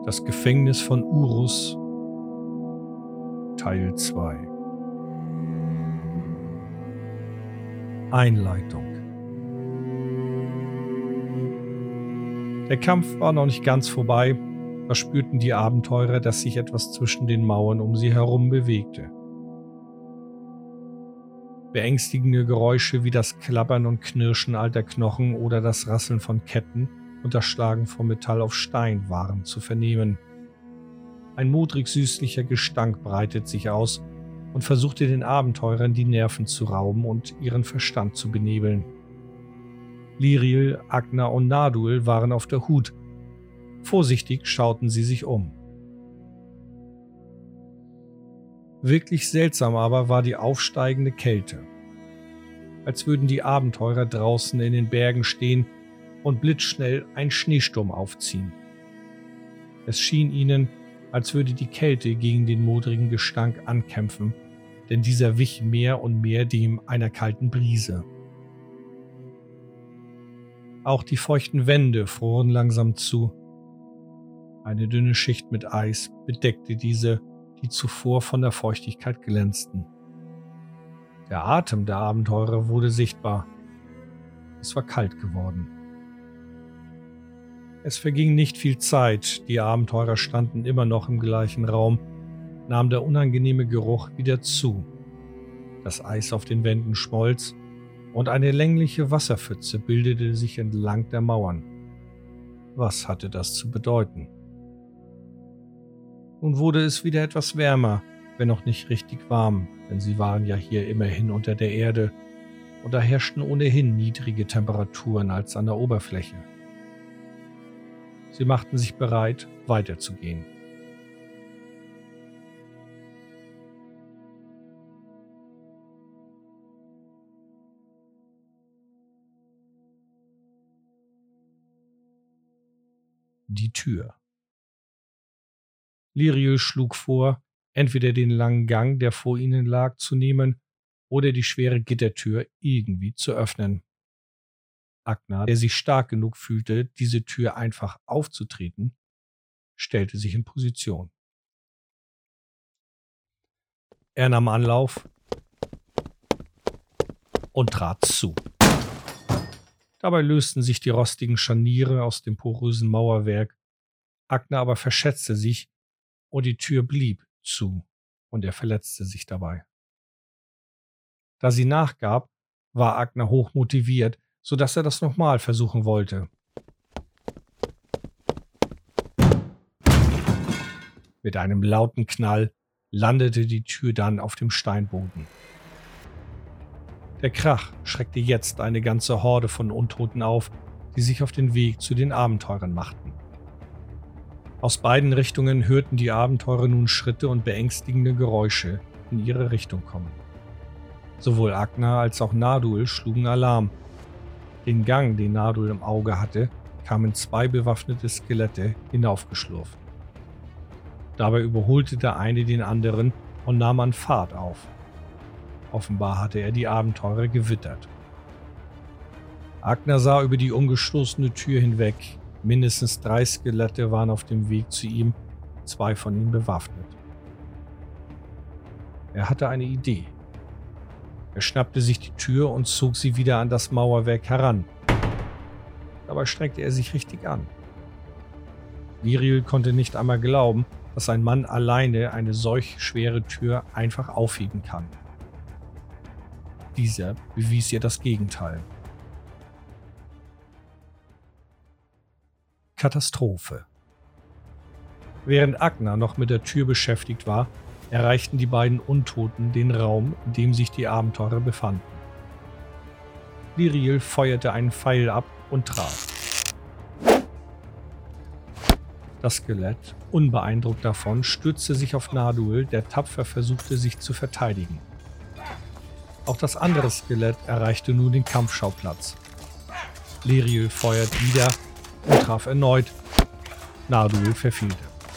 Das Gefängnis von Urus Teil 2 Einleitung. Der Kampf war noch nicht ganz vorbei, da spürten die Abenteurer, dass sich etwas zwischen den Mauern um sie herum bewegte. Beängstigende Geräusche wie das Klappern und Knirschen alter Knochen oder das Rasseln von Ketten und das Schlagen von Metall auf Stein waren zu vernehmen. Ein modrig-süßlicher Gestank breitet sich aus und versuchte den Abenteurern die Nerven zu rauben und ihren Verstand zu benebeln. Liriel, Agna und Naduil waren auf der Hut. Vorsichtig schauten sie sich um. Wirklich seltsam aber war die aufsteigende Kälte. Als würden die Abenteurer draußen in den Bergen stehen und blitzschnell ein Schneesturm aufziehen. Es schien ihnen, als würde die Kälte gegen den modrigen Gestank ankämpfen, denn dieser wich mehr und mehr dem einer kalten Brise. Auch die feuchten Wände froren langsam zu. Eine dünne Schicht mit Eis bedeckte diese, die zuvor von der Feuchtigkeit glänzten. Der Atem der Abenteurer wurde sichtbar. Es war kalt geworden. Es verging nicht viel Zeit, die Abenteurer standen immer noch im gleichen Raum, nahm der unangenehme Geruch wieder zu. Das Eis auf den Wänden schmolz und eine längliche Wasserpfütze bildete sich entlang der Mauern. Was hatte das zu bedeuten? Nun wurde es wieder etwas wärmer, wenn noch nicht richtig warm, denn sie waren ja hier immerhin unter der Erde und da herrschten ohnehin niedrige Temperaturen als an der Oberfläche. Sie machten sich bereit, weiterzugehen. Die Tür. Liriel schlug vor, entweder den langen Gang, der vor ihnen lag, zu nehmen oder die schwere Gittertür irgendwie zu öffnen. Agna, der sich stark genug fühlte, diese Tür einfach aufzutreten, stellte sich in Position. Er nahm Anlauf und trat zu. Dabei lösten sich die rostigen Scharniere aus dem porösen Mauerwerk. Agna aber verschätzte sich und die Tür blieb zu und er verletzte sich dabei. Da sie nachgab, war Agna hochmotiviert, sodass er das nochmal versuchen wollte. Mit einem lauten Knall landete die Tür dann auf dem Steinboden. Der Krach schreckte jetzt eine ganze Horde von Untoten auf, die sich auf den Weg zu den Abenteurern machten. Aus beiden Richtungen hörten die Abenteurer nun Schritte und beängstigende Geräusche in ihre Richtung kommen. Sowohl Agna als auch Naduil schlugen Alarm. Den Gang, den Naduil im Auge hatte, kamen zwei bewaffnete Skelette hinaufgeschlurft. Dabei überholte der eine den anderen und nahm an Fahrt auf. Offenbar hatte er die Abenteurer gewittert. Agna sah über die umgestoßene Tür hinweg. Mindestens 3 Skelette waren auf dem Weg zu ihm, 2 von ihnen bewaffnet. Er hatte eine Idee. Er schnappte sich die Tür und zog sie wieder an das Mauerwerk heran. Dabei strengte er sich richtig an. Liriel konnte nicht einmal glauben, dass ein Mann alleine eine solch schwere Tür einfach aufheben kann. Dieser bewies ihr das Gegenteil. Katastrophe. Während Agna noch mit der Tür beschäftigt war, erreichten die beiden Untoten den Raum, in dem sich die Abenteurer befanden. Liriel feuerte einen Pfeil ab und traf. Das Skelett, unbeeindruckt davon, stürzte sich auf Naduil, der tapfer versuchte, sich zu verteidigen. Auch das andere Skelett erreichte nun den Kampfschauplatz. Liriel feuert wieder und traf erneut. Naduil verfehlte.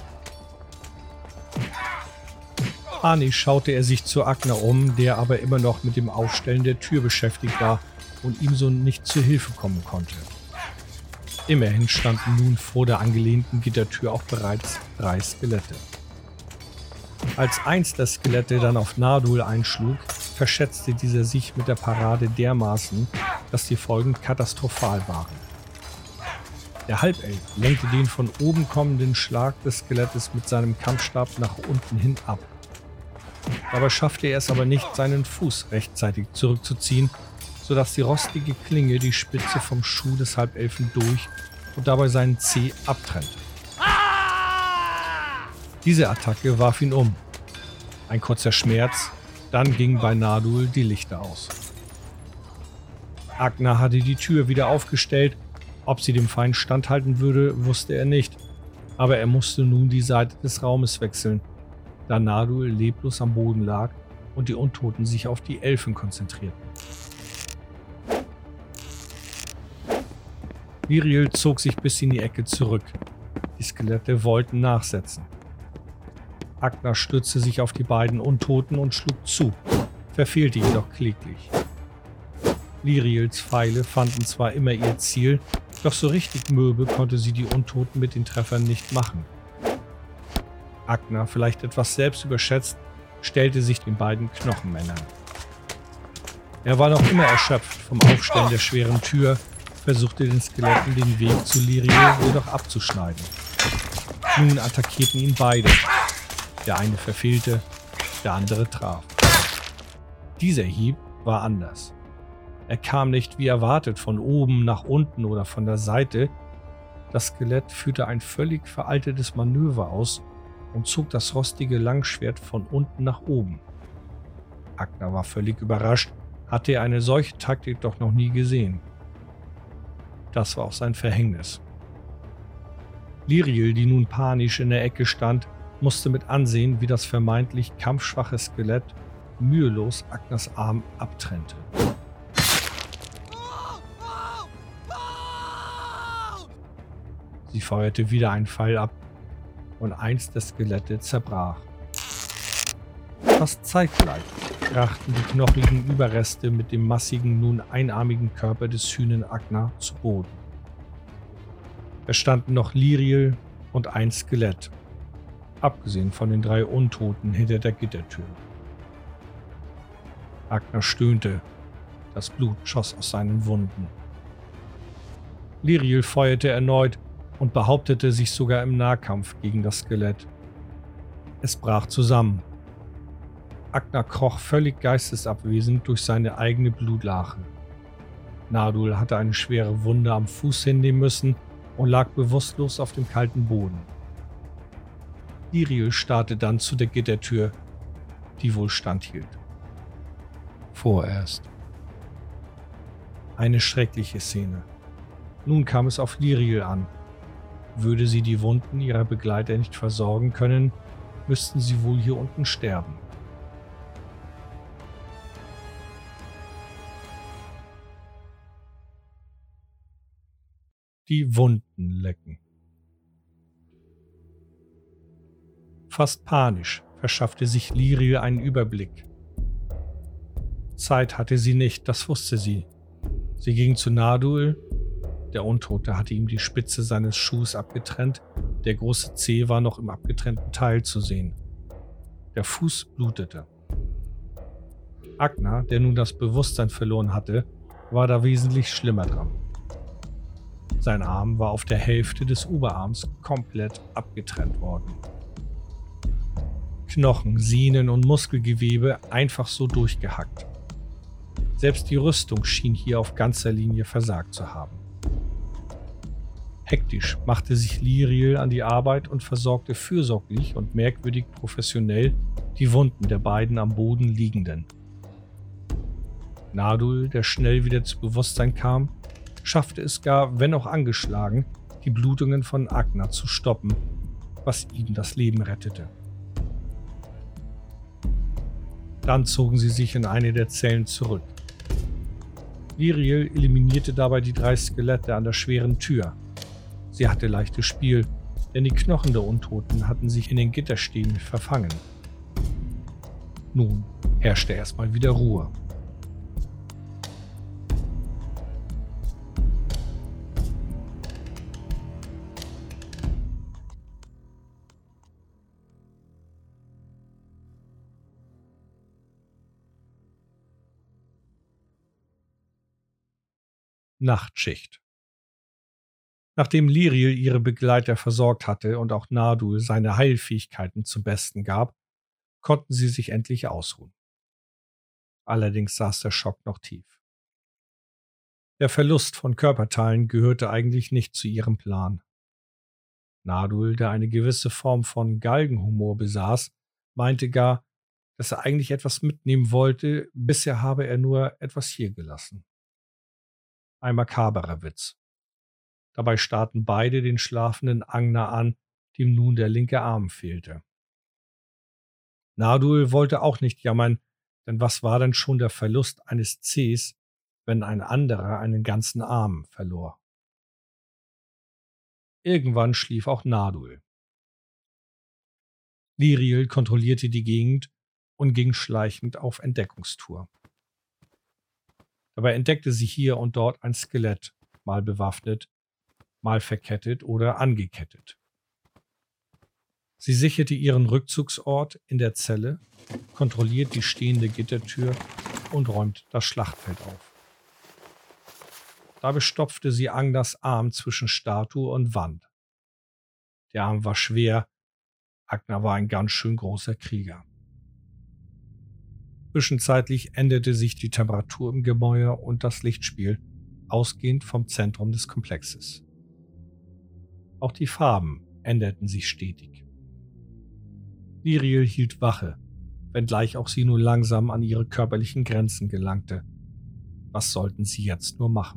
Panisch schaute er sich zu Agna um, der aber immer noch mit dem Aufstellen der Tür beschäftigt war und ihm so nicht zu Hilfe kommen konnte. Immerhin standen nun vor der angelehnten Gittertür auch bereits 3 Skelette. Als eins der Skelette dann auf Nardul einschlug, verschätzte dieser sich mit der Parade dermaßen, dass die Folgen katastrophal waren. Der Halbelf lenkte den von oben kommenden Schlag des Skelettes mit seinem Kampfstab nach unten hin ab. Dabei schaffte er es aber nicht, seinen Fuß rechtzeitig zurückzuziehen, sodass die rostige Klinge die Spitze vom Schuh des Halbelfen durch und dabei seinen Zeh abtrennte. Diese Attacke warf ihn um. Ein kurzer Schmerz, dann gingen bei Nardul die Lichter aus. Agnar hatte die Tür wieder aufgestellt. Ob sie dem Feind standhalten würde, wusste er nicht. Aber er musste nun die Seite des Raumes wechseln, da Nardul leblos am Boden lag und die Untoten sich auf die Elfen konzentrierten. Liriel zog sich bis in die Ecke zurück. Die Skelette wollten nachsetzen. Agnar stützte sich auf die beiden Untoten und schlug zu, verfehlte jedoch kläglich. Liriels Pfeile fanden zwar immer ihr Ziel, doch so richtig mürbe konnte sie die Untoten mit den Treffern nicht machen. Agnar, vielleicht etwas selbst überschätzt, stellte sich den beiden Knochenmännern. Er war noch immer erschöpft vom Aufstellen der schweren Tür, versuchte den Skeletten den Weg zu Liriel jedoch abzuschneiden. Nun attackierten ihn beide. Der eine verfehlte, der andere traf. Dieser Hieb war anders. Er kam nicht wie erwartet von oben nach unten oder von der Seite. Das Skelett führte ein völlig veraltetes Manöver aus und zog das rostige Langschwert von unten nach oben. Agnar war völlig überrascht, hatte er eine solche Taktik doch noch nie gesehen. Das war auch sein Verhängnis. Liriel, die nun panisch in der Ecke stand, musste mit ansehen, wie das vermeintlich kampfschwache Skelett mühelos Agnars Arm abtrennte. Sie feuerte wieder einen Pfeil ab und eins der Skelette zerbrach. Fast zeitgleich brachten die knochigen Überreste mit dem massigen, nun einarmigen Körper des Hünen Agnar zu Boden. Es standen noch Liriel und ein Skelett, abgesehen von den 3 Untoten hinter der Gittertür. Agnar stöhnte, das Blut schoss aus seinen Wunden. Liriel feuerte erneut und behauptete sich sogar im Nahkampf gegen das Skelett. Es brach zusammen. Agnar kroch völlig geistesabwesend durch seine eigene Blutlache. Nardul hatte eine schwere Wunde am Fuß hinnehmen müssen und lag bewusstlos auf dem kalten Boden. Liriel starrte dann zu der Gittertür, die wohl standhielt. Vorerst. Eine schreckliche Szene. Nun kam es auf Liriel an. Würde sie die Wunden ihrer Begleiter nicht versorgen können, müssten sie wohl hier unten sterben. Die Wunden lecken. Fast panisch verschaffte sich Liriel einen Überblick. Zeit hatte sie nicht, das wusste sie. Sie ging zu Nardul. Der Untote hatte ihm die Spitze seines Schuhs abgetrennt, der große Zeh war noch im abgetrennten Teil zu sehen. Der Fuß blutete. Agnar, der nun das Bewusstsein verloren hatte, war da wesentlich schlimmer dran. Sein Arm war auf der Hälfte des Oberarms komplett abgetrennt worden. Knochen, Sehnen und Muskelgewebe einfach so durchgehackt. Selbst die Rüstung schien hier auf ganzer Linie versagt zu haben. Hektisch machte sich Liriel an die Arbeit und versorgte fürsorglich und merkwürdig professionell die Wunden der beiden am Boden Liegenden. Nardul, der schnell wieder zu Bewusstsein kam, schaffte es gar, wenn auch angeschlagen, die Blutungen von Agnar zu stoppen, was ihm das Leben rettete. Dann zogen sie sich in eine der Zellen zurück. Liriel eliminierte dabei die 3 Skelette an der schweren Tür. Sie hatte leichtes Spiel, denn die Knochen der Untoten hatten sich in den Gitterstäben verfangen. Nun herrschte erstmal wieder Ruhe. Nachtschicht. Nachdem Liriel ihre Begleiter versorgt hatte und auch Nardul seine Heilfähigkeiten zum Besten gab, konnten sie sich endlich ausruhen. Allerdings saß der Schock noch tief. Der Verlust von Körperteilen gehörte eigentlich nicht zu ihrem Plan. Nardul, der eine gewisse Form von Galgenhumor besaß, meinte gar, dass er eigentlich etwas mitnehmen wollte, bisher habe er nur etwas hier gelassen. Ein makaberer Witz. Dabei starrten beide den schlafenden Angner an, dem nun der linke Arm fehlte. Nardul wollte auch nicht jammern, denn was war denn schon der Verlust eines Zehs, wenn ein anderer einen ganzen Arm verlor? Irgendwann schlief auch Nardul. Liriel kontrollierte die Gegend und ging schleichend auf Entdeckungstour. Dabei entdeckte sie hier und dort ein Skelett, mal bewaffnet, mal verkettet oder angekettet. Sie sicherte ihren Rückzugsort in der Zelle, kontrolliert die stehende Gittertür und räumt das Schlachtfeld auf. Dabei stopfte sie Agners Arm zwischen Statue und Wand. Der Arm war schwer, Agner war ein ganz schön großer Krieger. Zwischenzeitlich änderte sich die Temperatur im Gemäuer und das Lichtspiel, ausgehend vom Zentrum des Komplexes. Auch die Farben änderten sich stetig. Liriel hielt Wache, wenngleich auch sie nur langsam an ihre körperlichen Grenzen gelangte. Was sollten sie jetzt nur machen?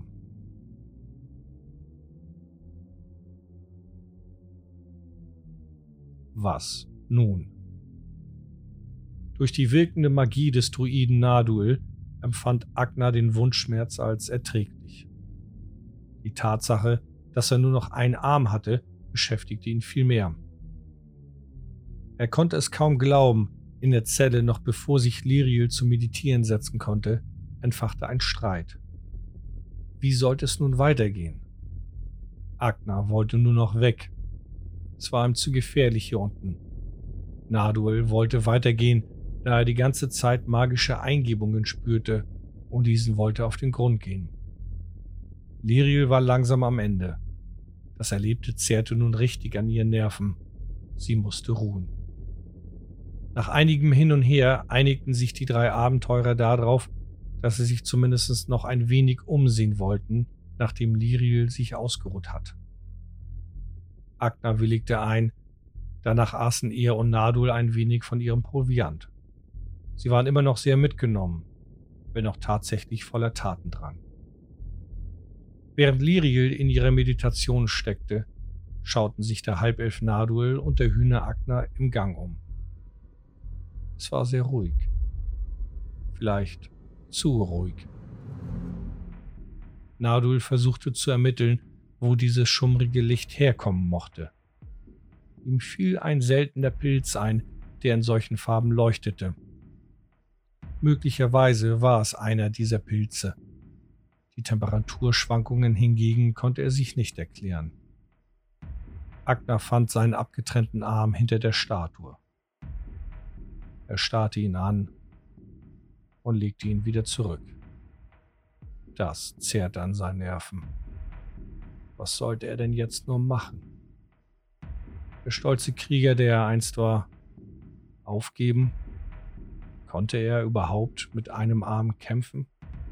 Was nun? Durch die wirkende Magie des Druiden Nardul empfand Agner den Wundschmerz als erträglich. Die Tatsache, dass er nur noch einen Arm hatte, beschäftigte ihn viel mehr. Er konnte es kaum glauben, in der Zelle, noch bevor sich Liriel zum Meditieren setzen konnte, entfachte ein Streit. Wie sollte es nun weitergehen? Agner wollte nur noch weg. Es war ihm zu gefährlich hier unten. Nardul wollte weitergehen, da er die ganze Zeit magische Eingebungen spürte und diesen wollte auf den Grund gehen. Liriel war langsam am Ende. Das Erlebte zehrte nun richtig an ihren Nerven. Sie musste ruhen. Nach einigem Hin und Her einigten sich die drei Abenteurer darauf, dass sie sich zumindest noch ein wenig umsehen wollten, nachdem Liriel sich ausgeruht hat. Agner willigte ein, danach aßen er und Nardul ein wenig von ihrem Proviant. Sie waren immer noch sehr mitgenommen, wenn auch tatsächlich voller Tatendrang. Während Liriel in ihrer Meditation steckte, schauten sich der Halbelf Nardul und der Hühner Agner im Gang um. Es war sehr ruhig. Vielleicht zu ruhig. Nardul versuchte zu ermitteln, wo dieses schummrige Licht herkommen mochte. Ihm fiel ein seltener Pilz ein, der in solchen Farben leuchtete. Möglicherweise war es einer dieser Pilze. Die Temperaturschwankungen hingegen konnte er sich nicht erklären. Agner fand seinen abgetrennten Arm hinter der Statue. Er starrte ihn an und legte ihn wieder zurück. Das zehrte an seinen Nerven. Was sollte er denn jetzt nur machen? Der stolze Krieger, der er einst war, aufgeben? Konnte er überhaupt mit einem Arm kämpfen?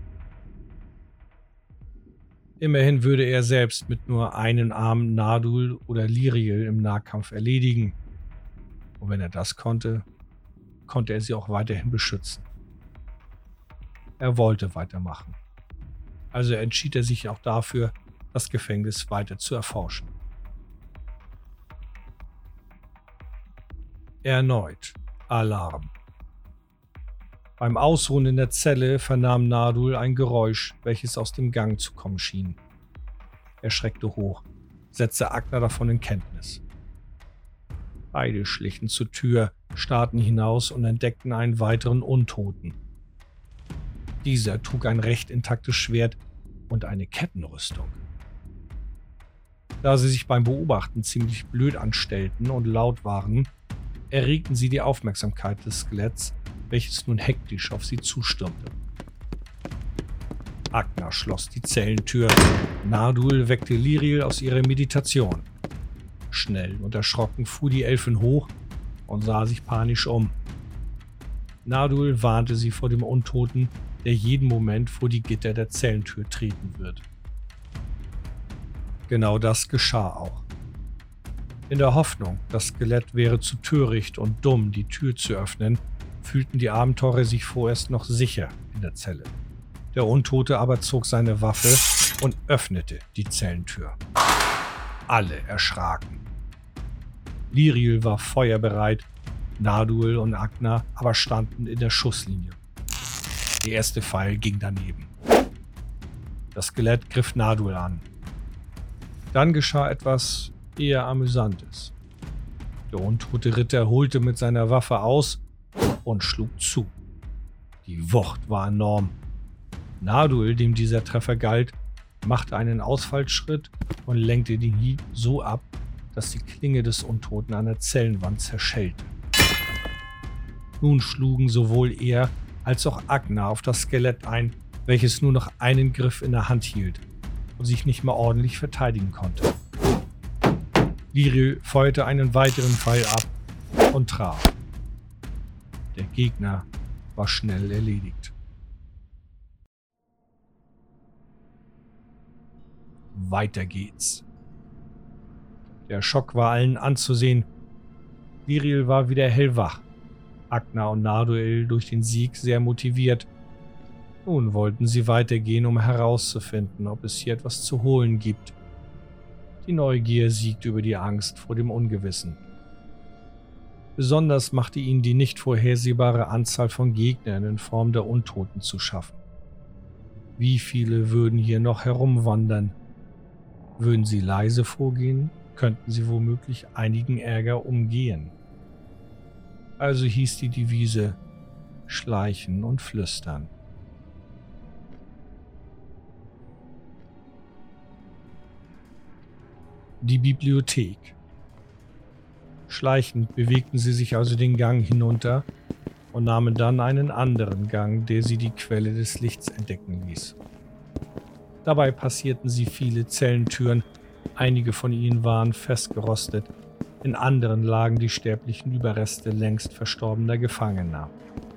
Immerhin würde er selbst mit nur einem Arm Nardul oder Liriel im Nahkampf erledigen. Und wenn er das konnte, konnte er sie auch weiterhin beschützen. Er wollte weitermachen. Also entschied er sich auch dafür, das Gefängnis weiter zu erforschen. Erneut Alarm. Beim Ausruhen in der Zelle vernahm Nardul ein Geräusch, welches aus dem Gang zu kommen schien. Er schreckte hoch, setzte Agner davon in Kenntnis. Beide schlichen zur Tür, starrten hinaus und entdeckten einen weiteren Untoten. Dieser trug ein recht intaktes Schwert und eine Kettenrüstung. Da sie sich beim Beobachten ziemlich blöd anstellten und laut waren, erregten sie die Aufmerksamkeit des Skeletts, welches nun hektisch auf sie zustürmte. Agnar schloss die Zellentür. Nardul weckte Liriel aus ihrer Meditation. Schnell und erschrocken fuhr die Elfin hoch und sah sich panisch um. Nardul warnte sie vor dem Untoten, der jeden Moment vor die Gitter der Zellentür treten wird. Genau das geschah auch. In der Hoffnung, das Skelett wäre zu töricht und dumm, die Tür zu öffnen, fühlten die Abenteurer sich vorerst noch sicher in der Zelle. Der Untote aber zog seine Waffe und öffnete die Zellentür. Alle erschraken. Liriel war feuerbereit, Nardul und Agnar aber standen in der Schusslinie. Der erste Pfeil ging daneben. Das Skelett griff Nardul an. Dann geschah etwas eher Amüsantes. Der untote Ritter holte mit seiner Waffe aus und schlug zu. Die Wucht war enorm. Nardul, dem dieser Treffer galt, machte einen Ausfallschritt und lenkte den Hieb so ab, dass die Klinge des Untoten an der Zellenwand zerschellte. Nun schlugen sowohl er als auch Agnar auf das Skelett ein, welches nur noch einen Griff in der Hand hielt und sich nicht mehr ordentlich verteidigen konnte. Liriel feuerte einen weiteren Pfeil ab und traf. Der Gegner war schnell erledigt. Weiter geht's. Der Schock war allen anzusehen. Liriel war wieder hellwach. Agnar und Nardul durch den Sieg sehr motiviert. Nun wollten sie weitergehen, um herauszufinden, ob es hier etwas zu holen gibt. Die Neugier siegte über die Angst vor dem Ungewissen. Besonders machte ihnen die nicht vorhersehbare Anzahl von Gegnern in Form der Untoten zu schaffen. Wie viele würden hier noch herumwandern? Würden sie leise vorgehen, könnten sie womöglich einigen Ärger umgehen. Also hieß die Devise Schleichen und Flüstern. Die Bibliothek. Schleichend bewegten sie sich also den Gang hinunter und nahmen dann einen anderen Gang, der sie die Quelle des Lichts entdecken ließ. Dabei passierten sie viele Zellentüren, einige von ihnen waren festgerostet, in anderen lagen die sterblichen Überreste längst verstorbener Gefangener.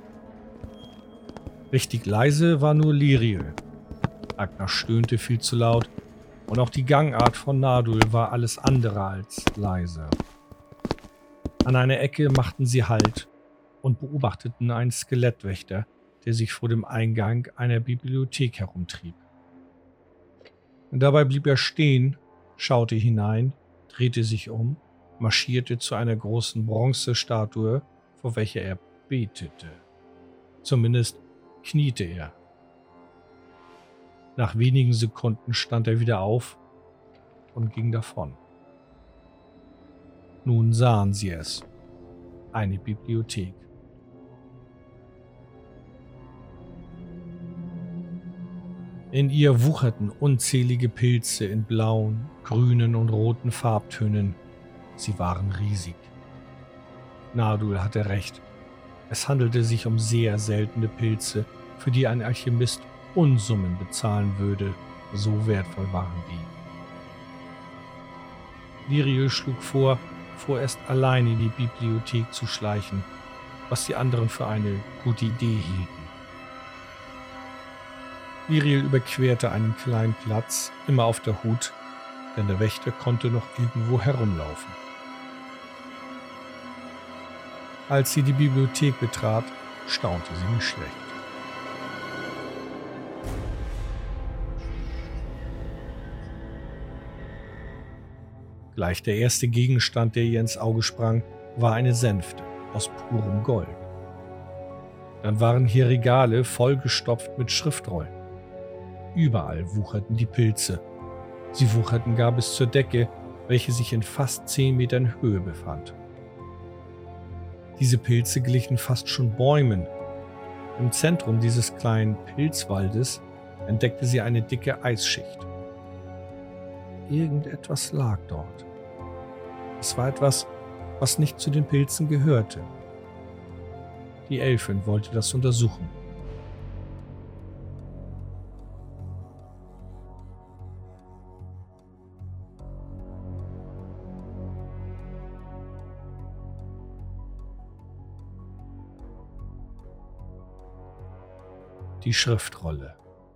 Richtig leise war nur Liriel. Agnar stöhnte viel zu laut und auch die Gangart von Nardul war alles andere als leise. An einer Ecke machten sie Halt und beobachteten einen Skelettwächter, der sich vor dem Eingang einer Bibliothek herumtrieb. Und dabei blieb er stehen, schaute hinein, drehte sich um, marschierte zu einer großen Bronzestatue, vor welcher er betete. Zumindest kniete er. Nach wenigen Sekunden stand er wieder auf und ging davon. Nun sahen sie es. Eine Bibliothek. In ihr wucherten unzählige Pilze in blauen, grünen und roten Farbtönen. Sie waren riesig. Nardul hatte recht. Es handelte sich um sehr seltene Pilze, für die ein Alchemist Unsummen bezahlen würde, so wertvoll waren die. Liriel schlug vor, vorerst allein in die Bibliothek zu schleichen, was die anderen für eine gute Idee hielten. Liriel überquerte einen kleinen Platz, immer auf der Hut, denn der Wächter konnte noch irgendwo herumlaufen. Als sie die Bibliothek betrat, staunte sie nicht schlecht. Gleich der erste Gegenstand, der ihr ins Auge sprang, war eine Sänfte aus purem Gold. Dann waren hier Regale vollgestopft mit Schriftrollen. Überall wucherten die Pilze. Sie wucherten gar bis zur Decke, welche sich in fast 10 Metern Höhe befand. Diese Pilze glichen fast schon Bäumen. Im Zentrum dieses kleinen Pilzwaldes entdeckte sie eine dicke Eisschicht. Irgendetwas lag dort. Es war etwas, was nicht zu den Pilzen gehörte. Die Elfin wollte das untersuchen. die Schriftrolle.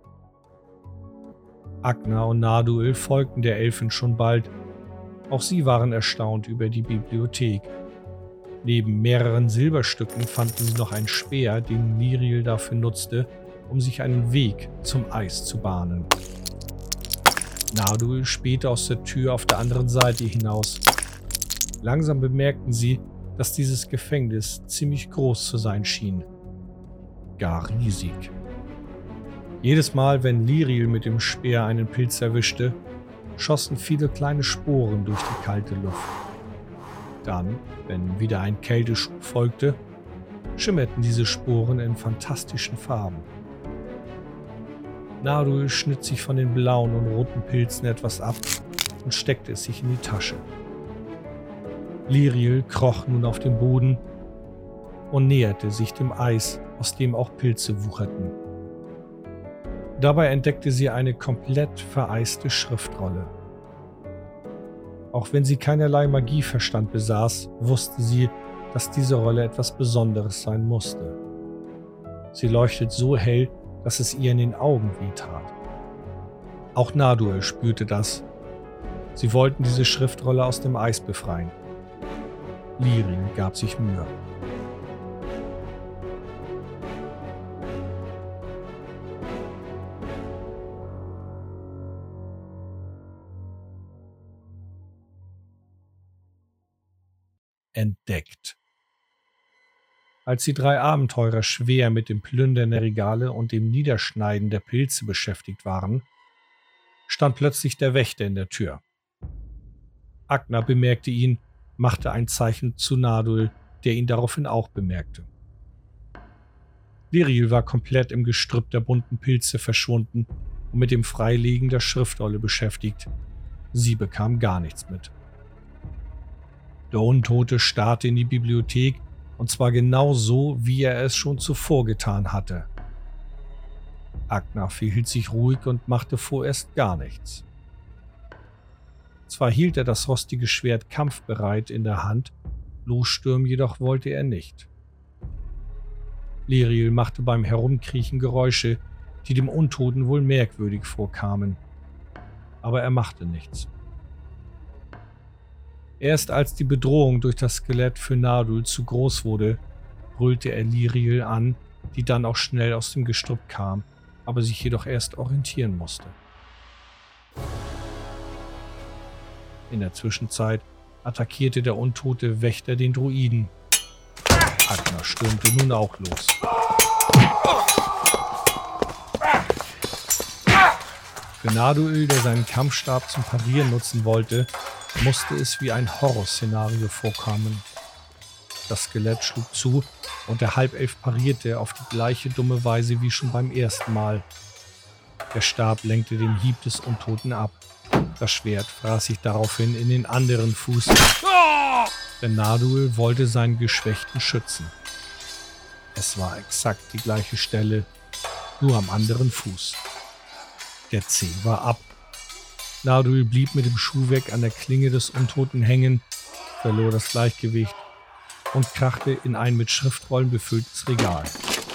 Agnar und Narduil folgten der Elfin schon bald. Auch sie waren erstaunt über die Bibliothek. Neben mehreren Silberstücken fanden sie noch einen Speer, den Liriel dafür nutzte, um sich einen Weg zum Eis zu bahnen. Narduil spähte aus der Tür auf der anderen Seite hinaus. Langsam bemerkten sie, dass dieses Gefängnis ziemlich groß zu sein schien. Gar riesig. Jedes Mal, wenn Liriel mit dem Speer einen Pilz erwischte, schossen viele kleine Sporen durch die kalte Luft. Dann, wenn wieder ein Kälteschub folgte, schimmerten diese Sporen in fantastischen Farben. Narduil schnitt sich von den blauen und roten Pilzen etwas ab und steckte es sich in die Tasche. Liriel kroch nun auf den Boden und näherte sich dem Eis, aus dem auch Pilze wucherten. Dabei entdeckte sie eine komplett vereiste Schriftrolle. Auch wenn sie keinerlei Magieverstand besaß, wusste sie, dass diese Rolle etwas Besonderes sein musste. Sie leuchtet so hell, dass es ihr in den Augen wehtat. Auch Narduil spürte das. Sie wollten diese Schriftrolle aus dem Eis befreien. Liriel gab sich Mühe. Entdeckt. Als die drei Abenteurer schwer mit dem Plündern der Regale und dem Niederschneiden der Pilze beschäftigt waren, stand plötzlich der Wächter in der Tür. Agnar bemerkte ihn, machte ein Zeichen zu Narduil, der ihn daraufhin auch bemerkte. Liriel war komplett im Gestrüpp der bunten Pilze verschwunden und mit dem Freilegen der Schriftrolle beschäftigt. Sie bekam gar nichts mit. Der Untote starrte in die Bibliothek, und zwar genau so, wie er es schon zuvor getan hatte. Agnar verhielt sich ruhig und machte vorerst gar nichts. Zwar hielt er das rostige Schwert kampfbereit in der Hand, losstürmen jedoch wollte er nicht. Liriel machte beim Herumkriechen Geräusche, die dem Untoten wohl merkwürdig vorkamen. Aber er machte nichts. Erst als die Bedrohung durch das Skelett für Narduil zu groß wurde, brüllte er Liriel an, die dann auch schnell aus dem Gestrüpp kam, aber sich jedoch erst orientieren musste. In der Zwischenzeit attackierte der untote Wächter den Druiden. Agnar stürmte nun auch los. Für Narduil, der seinen Kampfstab zum Parieren nutzen wollte, musste es wie ein Horrorszenario vorkommen. Das Skelett schlug zu und der Halbelf parierte auf die gleiche dumme Weise wie schon beim ersten Mal. Der Stab lenkte den Hieb des Untoten ab. Das Schwert fraß sich daraufhin in den anderen Fuß, denn Narduil wollte seinen Geschwächten schützen. Es war exakt die gleiche Stelle, nur am anderen Fuß. Der Zeh war ab. Narduil blieb mit dem Schuhwerk an der Klinge des Untoten hängen, verlor das Gleichgewicht und krachte in ein mit Schriftrollen befülltes Regal.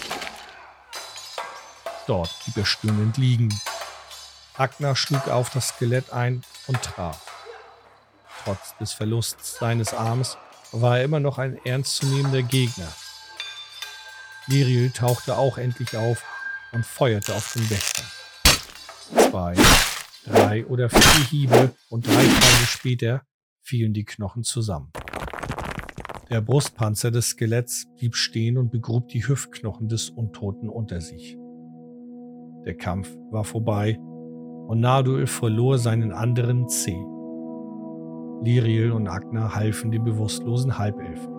Dort blieb er stöhnend liegen. Agnar schlug auf das Skelett ein und traf. Trotz des Verlusts seines Arms war er immer noch ein ernstzunehmender Gegner. Liriel tauchte auch endlich auf und feuerte auf den Wächter. 2, 3 oder 4 Hiebe und 3 Tage später fielen die Knochen zusammen. Der Brustpanzer des Skeletts blieb stehen und begrub die Hüftknochen des Untoten unter sich. Der Kampf war vorbei und Narduil verlor seinen anderen Zeh. Liriel und Agnar halfen dem bewusstlosen Halbelfen.